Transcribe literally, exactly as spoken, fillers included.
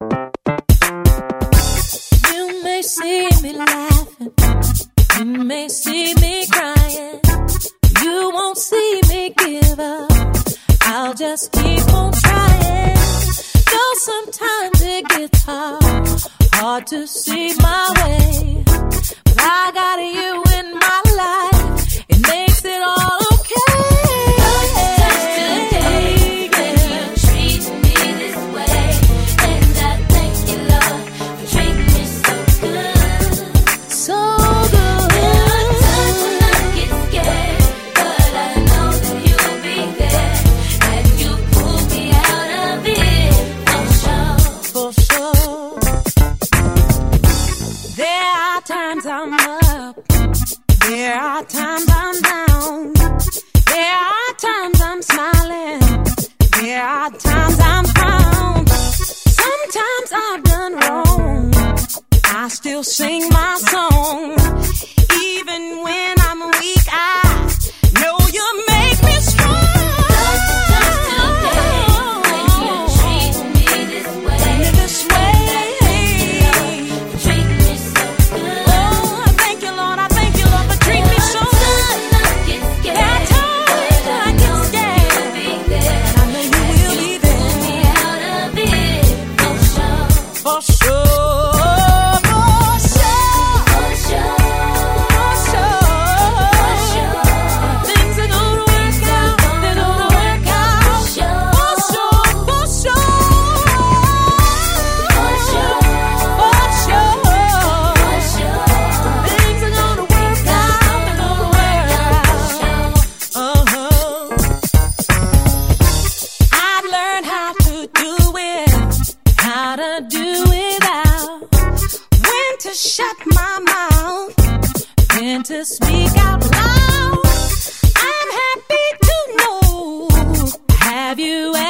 You may see me laughing, you may see me crying, you won't see me give up. I'll just keep on trying. Though sometimes it gets hard, hard to see my way, but I got you in my life. It makes it all okay. I'm up, there are times I'm down, there are times I'm smiling, there are times I'm frowned. Sometimes I've done wrong, I still sing my song. Even when I'm weak, I know you make me strong. Shut my mouth and to speak out loud. I'm happy to know. Have you